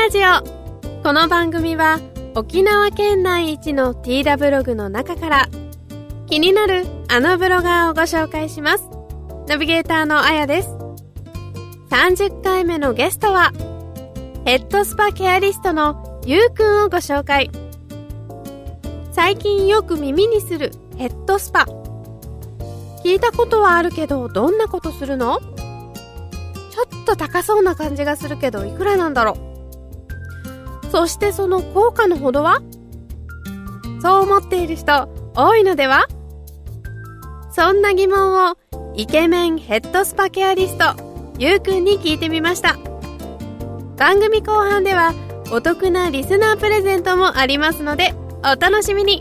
ラジオ。この番組は沖縄県内一のティーダブログの中から気になるあのブロガーをご紹介します。ナビゲーターのあやです。30回目のゲストはヘッドスパケアリストのゆうくんをご紹介。最近よく耳にするヘッドスパ、聞いたことはあるけどどんなことするの？ちょっと高そうな感じがするけどいくらなんだろう。そしてその効果のほどは？そう思っている人多いのでは？そんな疑問をイケメンヘッドスパケアリストゆうくんに聞いてみました。番組後半ではお得なリスナープレゼントもありますのでお楽しみに。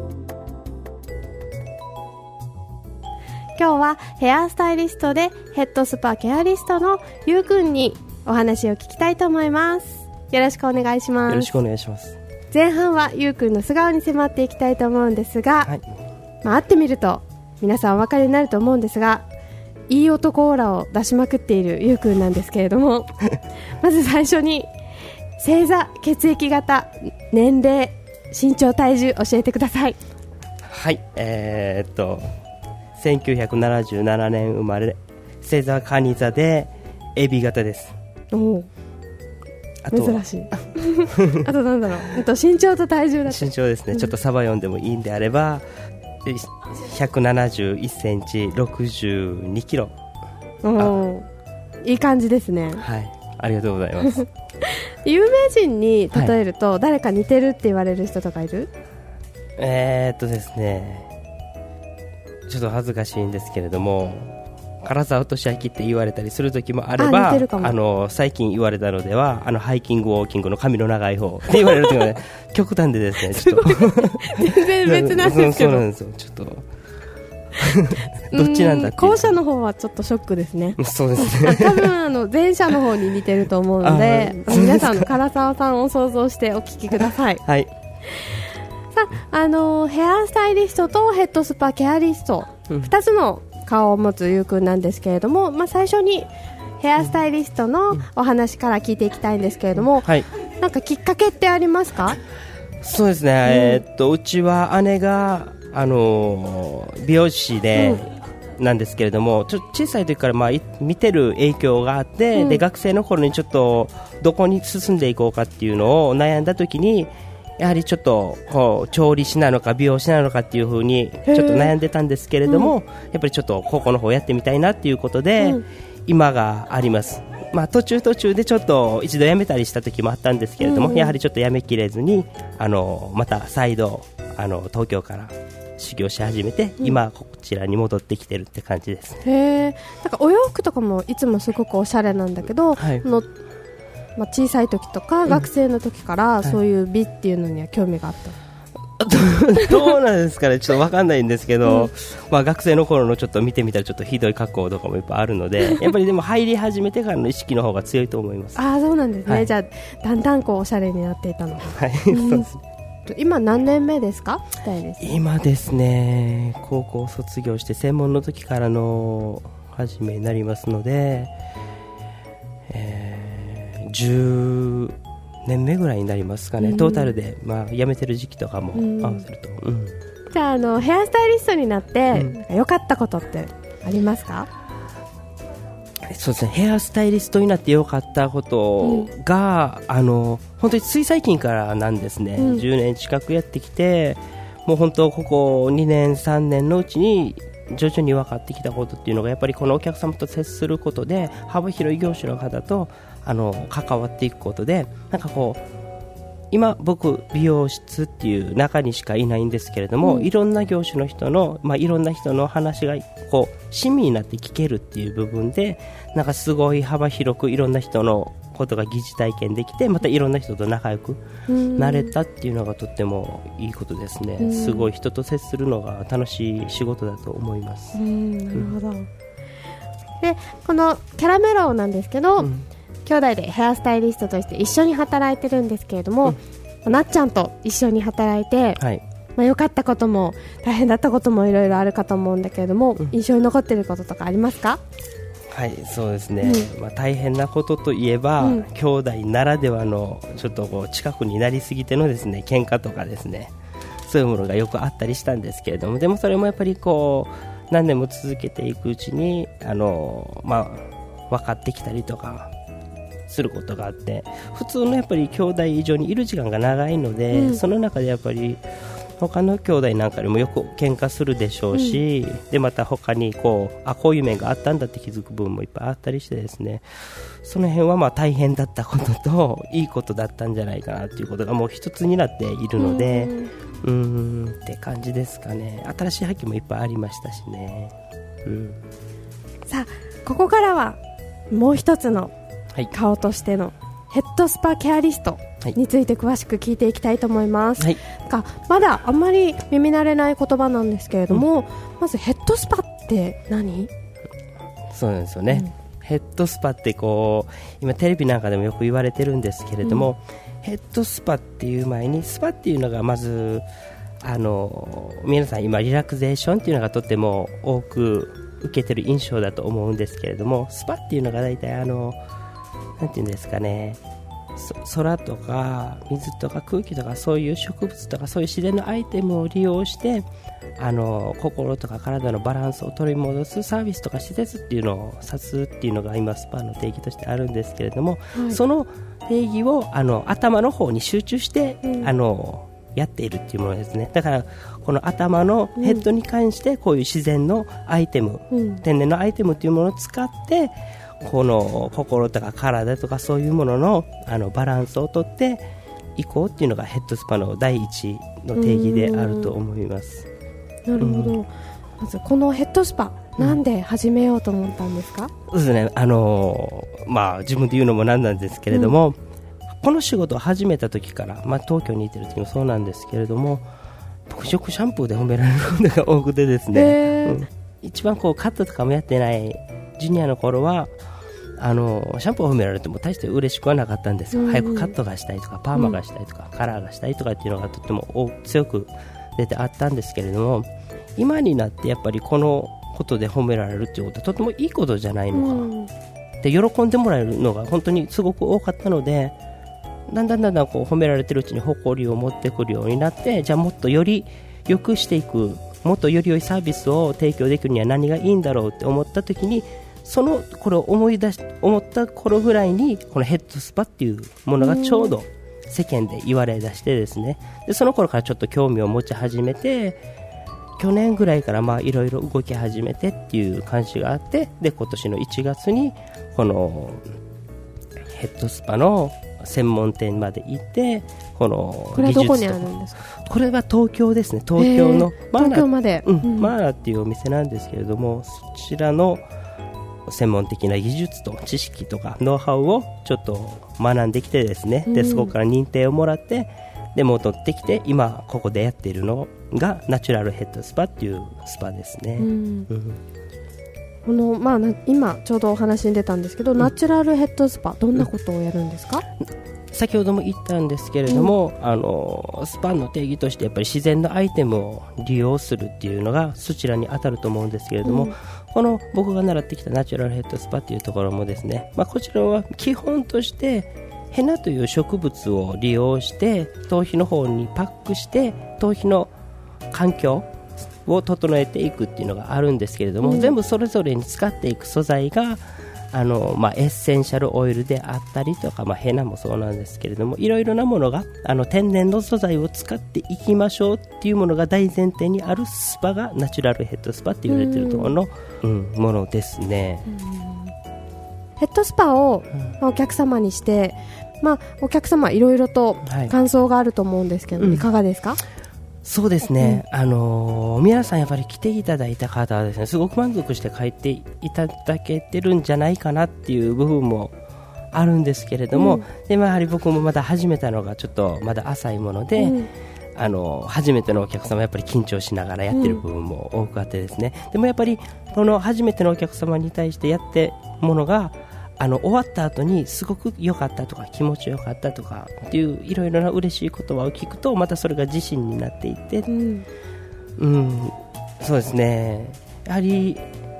今日はヘアスタイリストでヘッドスパケアリストのゆうくんにお話を聞きたいと思います。よろしくお願いします。 よろしくお願いします。 前半はゆうくんの素顔に迫っていきたいと思うんですが、 はい、 会ってみると皆さんお分かりになると思うんですが、いい男オーラを出しまくっているゆうくんなんですけれどもまず最初に星座、血液型、年齢、身長、体重教えてください。 はい、1977年生まれ、星座蟹座で AB 型です。 お珍しいあとなんだろう、身長と体重だって。 身長ですね、ちょっとサバ読んでもいいんであれば171センチ62キロ。 いい感じですね。 はい、ありがとうございます有名人に例えると、誰か似てるって言われる人とかいる？ ですね、ちょっと恥ずかしいんですけれども、唐沢俊明って言われたりする時もあれば、最近言われたのではハイキングウォーキングの髪の長い方って言われる時もね極端でですね、ちょっと全然別なんですけどそうなんですよ、ちょっとどっちなんだっていう。 後者の方はちょっとショックですね。 そうですね多分前者の方に似てると思うので皆さんの唐沢さんを想像してお聞きください。 はい。 さあ、ヘアスタイリストとヘッドスパケアリスト、2つの顔を持つゆうくんなんですけれども、最初にヘアスタイリストのお話から聞いていきたいんですけれども、なんかきっかけってありますか？ そうですね、うちは姉が美容師で、なんですけれども、ちょっと小さい時から見てる影響があって、で学生の頃にちょっとどこに進んでいこうかっていうのを悩んだ時に、やはりちょっと調理師なのか美容師なのかっていう風にちょっと悩んでたんですけれども、やっぱりちょっと高校の方やってみたいなっていうことで、今があります。途中でちょっと一度辞めたりした時もあったんですけれども、やはりちょっと辞めきれずにまた再度東京から修行し始めて、今こちらに戻ってきてるって感じです。 なんかお洋服とかもいつもすごくおしゃれなんだけど、小さい時とか学生の時からそういう美っていうのには興味があった、 どうなんですかね、ちょっと分かんないんですけど、学生の頃のちょっと見てみたらちょっとひどい格好とかもいっぱいあるのでやっぱりでも入り始めてからの意識の方が強いと思います。 そうなんですね、じゃあだんだんおしゃれになっていたので、そうですね。今何年目ですか？ 今ですね、高校卒業して専門の時からの始めになりますので、10年目ぐらいになりますかね、トータルで、辞めてる時期とかも合わせると、 じゃあヘアスタイリストになって、良かったことってありますか？ そうですね、ヘアスタイリストになって良かったことが、本当につい最近からなんですね、10年近くやってきて、もう本当ここ2年3年のうちに徐々に分かってきたことっていうのが、やっぱりこのお客様と接することで幅広い業種の方と関わっていくことで、なんか今僕美容室っていう中にしかいないんですけれども、いろんな業種の人の、いろんな人の話が親身になって聞けるっていう部分で、なんかすごい幅広くいろんな人のことが疑似体験できて、またいろんな人と仲良くなれたっていうのがとってもいいことですね。すごい人と接するのが楽しい仕事だと思います。 なるほど。でこのキャラメロウなんですけど、兄弟でヘアスタイリストとして一緒に働いてるんですけれども、なっちゃんと一緒に働いて、良かったことも大変だったこともいろいろあるかと思うんだけれども、印象に残っていることとかありますか？ はい、そうですね、大変なことといえば、兄弟ならではのちょっとこう近くになりすぎてのですね喧嘩とかですね、そういうものがよくあったりしたんですけれども、でもそれもやっぱりこう何年も続けていくうちに分かってきたりとかすることがあって、普通のやっぱり兄弟以上にいる時間が長いので、その中でやっぱり他の兄弟なんかにもよく喧嘩するでしょうし、でまた他にこういう面があったんだって気づく部分もいっぱいあったりしてですね、その辺は大変だったことといいことだったんじゃないかなということがもう一つになっているので、って感じですかね。新しい発見もいっぱいありましたしね。 さあここからはもう一つの顔としてのヘッドスパケアリストについて詳しく聞いていきたいと思います、まだあんまり耳慣れない言葉なんですけれども、まずヘッドスパって何？ そうなんですよね、ヘッドスパってこう今テレビなんかでもよく言われてるんですけれども、ヘッドスパっていう前にスパっていうのがまず皆さん今リラクゼーションっていうのがとっても多く受けてる印象だと思うんですけれども、スパっていうのが大体なんていうんですかね、空とか水とか空気とかそういう植物とかそういう自然のアイテムを利用して心とか体のバランスを取り戻すサービスとか施設っていうのを指すっていうのが今スパの定義としてあるんですけれども、その定義を頭の方に集中して、やっているっていうものですね。だからこの頭のヘッドに関してこういう自然のアイテム、天然のアイテムっていうものを使ってこの心とか体とかそういうもののバランスをとっていこうっていうのがヘッドスパの第一の定義であると思います。 なるほど、まずこのヘッドスパなんで始めようと思ったんですか？ そうですね、自分で言うのもなんなんですけれども、この仕事を始めた時から、東京にいてる時もそうなんですけれども、僕シャンプーで褒められることが多くてですね、一番こうカットとかもやってないジュニアの頃はシャンプーを褒められても大して嬉しくはなかったんですよ、早くカットがしたいとかパーマがしたいとか、カラーがしたいとかっていうのがとっても強く出てあったんですけれども、今になってやっぱりこのことで褒められるっていうことはとてもいいことじゃないのかな、で喜んでもらえるのが本当にすごく多かったので、だんだんこう褒められてるうちに誇りを持ってくるようになって、じゃあもっとより良くしていく、もっとより良いサービスを提供できるには何がいいんだろうって思った時に、これを思った頃ぐらいにこのヘッドスパっていうものがちょうど世間で言われ出してですね、でその頃からちょっと興味を持ち始めて、去年ぐらいからいろいろ動き始めてっていう感じがあって、で今年の1月にこのヘッドスパの専門店まで行って、これはどこにあるんですか？これは東京ですね。東京のマーナっていうお店なんですけれども、そちらの専門的な技術と知識とかノウハウをちょっと学んできてですね、でそこから認定をもらって、で戻ってきて今ここでやっているのがナチュラルヘッドスパっていうスパですね。 この今ちょうどお話に出たんですけど、ナチュラルヘッドスパどんなことをやるんですか？ 先ほども言ったんですけれども、スパの定義としてやっぱり自然のアイテムを利用するっていうのがそちらに当たると思うんですけれども、この僕が習ってきたナチュラルヘッドスパっていうところもですね、こちらは基本としてヘナという植物を利用して頭皮の方にパックして頭皮の環境を整えていくっていうのがあるんですけれども、全部それぞれに使っていく素材がエッセンシャルオイルであったりとか、ヘナもそうなんですけれども、いろいろなものが天然の素材を使っていきましょうっていうものが大前提にあるスパがナチュラルヘッドスパって言われているところの、ものですね。 ヘッドスパをお客様にして、お客様いろいろと感想があると思うんですけど、いかがですか？ そうですね、皆さんやっぱり来ていただいた方はですね、すごく満足して帰っていただけてるんじゃないかなっていう部分もあるんですけれども、でやはり僕もまだ始めたのがちょっとまだ浅いもので、初めてのお客様はやっぱり緊張しながらやってる部分も多くあってですね、でもやっぱりこの初めてのお客様に対してやってものが終わった後にすごく良かったとか気持ちよかったとかっていういろいろな嬉しい言葉を聞くと、またそれが自信になっていって、そうですね、やはり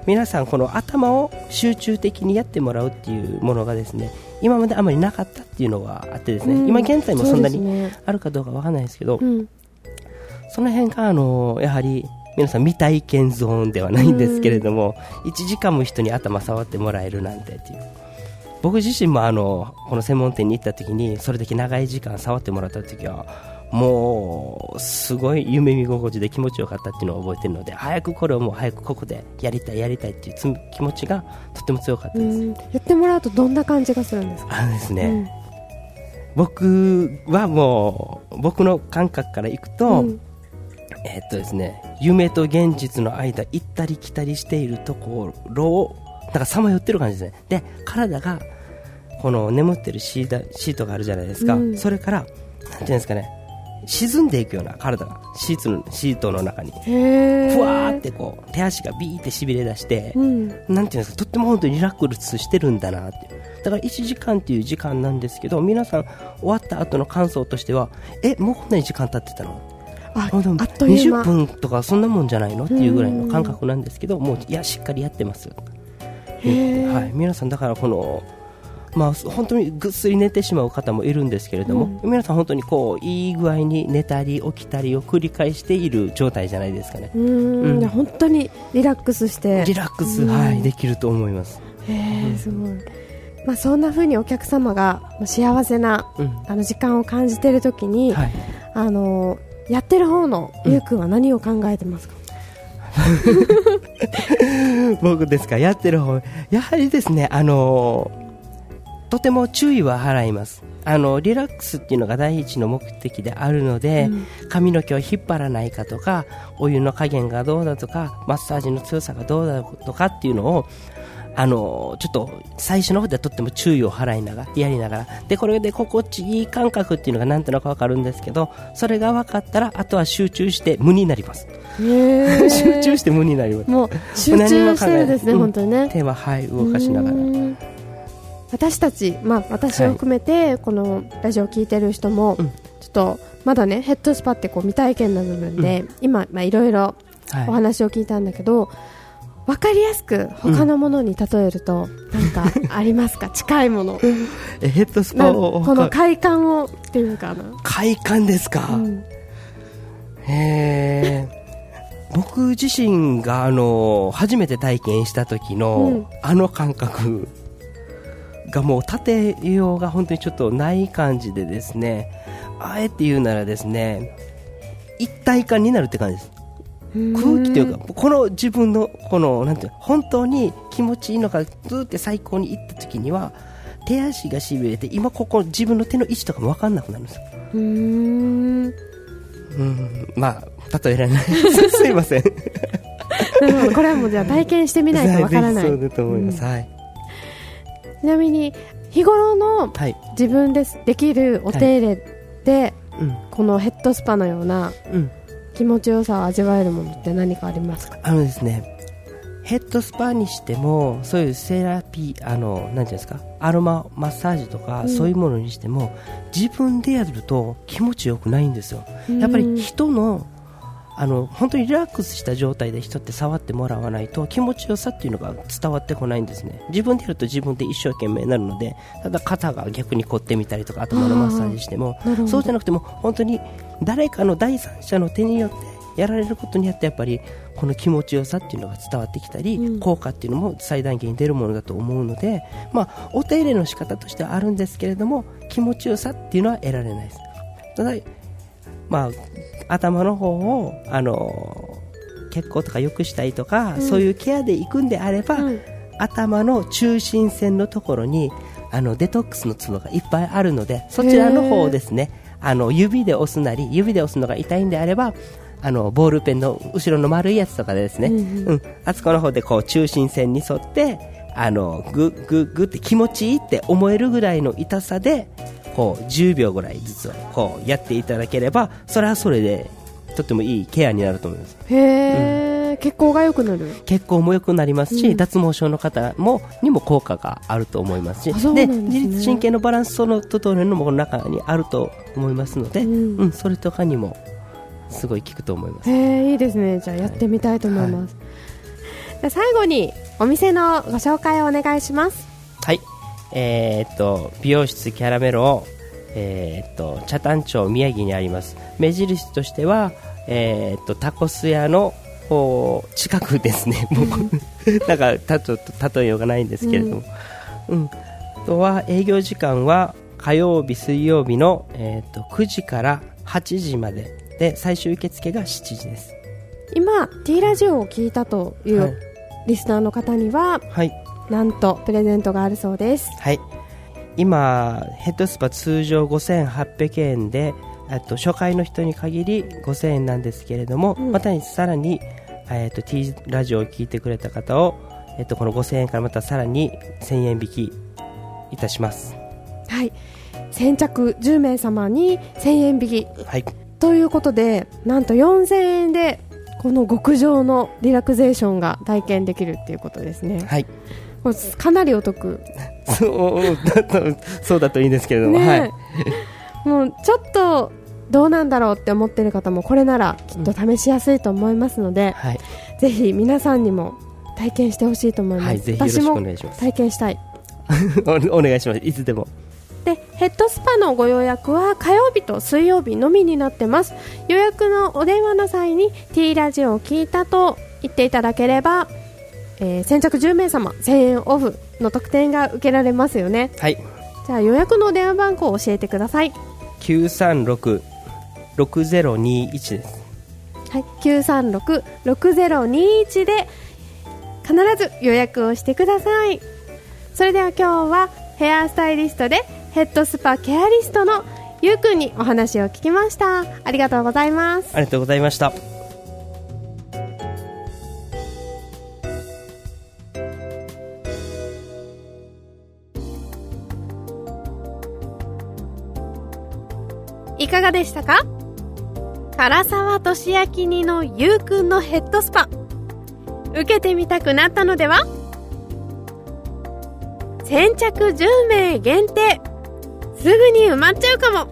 皆さんこの頭を集中的にやってもらうっていうものがですね、今まであまりなかったっていうのがあってですね、今現在もそんなにあるかどうかわからないですけど、その辺がやはり皆さん未体験ゾーンではないんですけれども、1時間も人に頭触ってもらえるなんてっていう、僕自身もこの専門店に行った時にそれだけ長い時間触ってもらった時はもうすごい夢見心地で気持ちよかったっていうのを覚えてるので、早くこれをもう早くここでやりたいっていう気持ちがとっても強かったです。 やってもらうとどんな感じがするんですか？ ですね、僕はもう僕の感覚からいくと、ですね、夢と現実の間行ったり来たりしているところをなんかさまよってる感じですね。で、体がこの眠ってるシートがあるじゃないですか、それからなんていうんですかね、沈んでいくような体がシートの中にふわーってこう手足がビーってしびれ出して、なんていうんですか、とっても本当にリラックスしてるんだなって。だから1時間っていう時間なんですけど、皆さん終わった後の感想としては、もうこんなに時間経ってたの、 あっという間、 20分とかそんなもんじゃないのっていうぐらいの感覚なんですけど、もういやしっかりやってますよ、皆さんだからこの本当にぐっすり寝てしまう方もいるんですけれども、皆さん本当にこういい具合に寝たり起きたりを繰り返している状態じゃないですかね。 本当にリラックスしてできると思います。 すごい。そんな風にお客様が幸せな、時間を感じているときに、やってる方のゆうくんは何を考えてますか？ 僕ですか、やってる方、やはりですね、とても注意は払います。リラックスっていうのが第一の目的であるので、髪の毛を引っ張らないかとか、お湯の加減がどうだとか、マッサージの強さがどうだとかっていうのをちょっと最初の方ではとっても注意を払いながらやりながら、でこれで心地いい感覚っていうのがなんとなく分かるんですけど、それが分かったらあとは集中して無になります。集中して無になります。 もう集中してるんですね、本当にね。 手は動かしながら、 私たち、私を含めて、このラジオを聞いてる人も、ちょっとまだねヘッドスパってこう未体験な部分で、今いろいろお話を聞いたんだけど、分かりやすく他のものに例えると何かありますか？近いもの。 ヘッドスパをこの快感をっていうかな。 快感ですか？僕自身が初めて体験した時の、感覚がもう例えようが本当にちょっとない感じでですね、あえて言うならですね、一体感になるって感じです。空気というか、この自分のこのなんていう本当に気持ちいいのがずーって最高にいった時には手足がしびれて、今ここ自分の手の位置とかも分かんなくなるんですよ。例えられないすいません。 なるほど、これはもうじゃあ体験してみないと分からない。 そうだと思います。 ちなみに日頃の自分でできるお手入れで、このヘッドスパのような、気持ちよさを味わえるものって何かありますか？ ですね、ヘッドスパにしてもそういうセラピーなんていうんですか、アロママッサージとか、そういうものにしても自分でやると気持ちよくないんですよ。やっぱり人の本当にリラックスした状態で人って触ってもらわないと気持ちよさっていうのが伝わってこないんですね。自分でやると自分で一生懸命になるので、ただ肩が逆に凝ってみたりとか頭のマッサージしても、そうじゃなくても本当に誰かの第三者の手によってやられることによってやっぱりこの気持ちよさっていうのが伝わってきたり、効果っていうのも最大限に出るものだと思うので、お手入れの仕方としてはあるんですけれども、気持ちよさっていうのは得られないです。ただ頭の方を血行とか良くしたいとか、そういうケアで行くんであれば、頭の中心線のところにデトックスのツボがいっぱいあるので、そちらの方をですね、指で押すなり、指で押すのが痛いんであればボールペンの後ろの丸いやつとかでですね、あそこの方でこう中心線に沿ってグッって気持ちいいって思えるぐらいの痛さでこう10秒ぐらいずつこうやっていただければ、それはそれでとてもいいケアになると思います。 血行が良くなる。 血行も良くなりますし、脱毛症の方にも効果があると思いますし、で自律神経のバランスの整えるのもこの中にあると思いますので、それとかにもすごい効くと思います。 いいですね。じゃあやってみたいと思います。 じゃ最後にお店のご紹介をお願いします。 はい、美容室キャラメロ、北谷町宮城にあります。目印としては、タコス屋の近くですね。もうなんかちょっと例えようがないんですけれども、あとは営業時間は火曜日水曜日の、9時から8時までで、最終受付が7時です。 今 T ラジオを聞いたというリスナーの方には、はい、なんとプレゼントがあるそうです。 はい、今ヘッドスパ通常5800円で、初回の人に限り5000円なんですけれども、またさらに、T ラジオを聞いてくれた方を、この5000円からまたさらに1000円引きいたします。 はい、先着10名様に1000円引き、はい、ということで、なんと4000円でこの極上のリラクゼーションが体験できるっていうことですね。はい、かなりお得。 そうだといいんですけれども、はい、 もうちょっとどうなんだろうって思ってる方もこれならきっと試しやすいと思いますので、はい、ぜひ皆さんにも体験してほしいと思います。はい、ぜひよろしくお願いします。私も体験したい。 お願いします。いつでも。 で、ヘッドスパのご予約は火曜日と水曜日のみになってます。予約のお電話の際に T ラジオを聞いたと言っていただければ、先着10名様1000円オフの特典が受けられますよね。はい、じゃあ予約の電話番号を教えてください。 936-6021 です。 はい、936-6021で必ず予約をしてください。それでは今日はヘアスタイリストでヘッドスパケアリストのゆうくんにお話を聞きました。ありがとうございます。 ありがとうございました。 いかがでしたか？唐沢俊明にのゆうくんのヘッドスパ、受けてみたくなったのでは？先着10名限定、すぐに埋まっちゃうかも。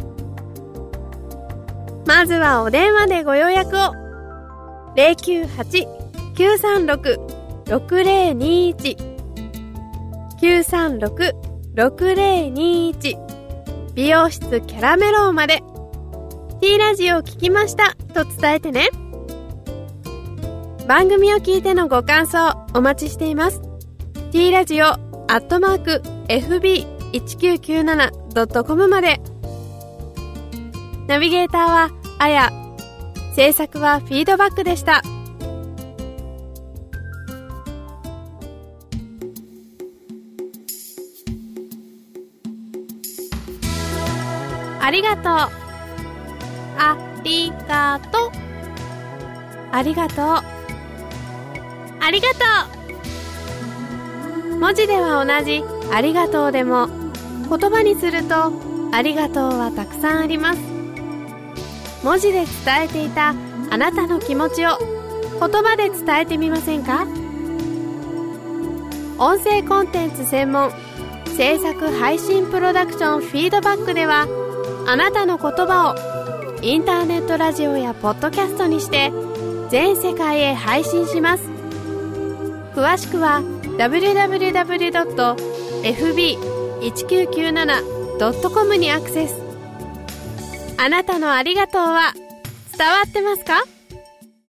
まずはお電話でご予約を。 098-936-6021 936-6021 美容室キャラメローまで T ラジオを聞きましたと伝えてね。番組を聞いてのご感想お待ちしています。 T ラジオ@fb1997.com まで。ナビゲーターはあや、制作はフィードバックでした。ありがとう、ありがとう、ありがとう、ありがとう。文字では同じありがとうでも、言葉にするとありがとうはたくさんあります。文字で伝えていたあなたの気持ちを言葉で伝えてみませんか？音声コンテンツ専門制作配信プロダクションフィードバックでは、あなたの言葉をインターネットラジオやポッドキャストにして全世界へ配信します。詳しくは www.fb1997.com にアクセス。あなたのありがとうは伝わってますか？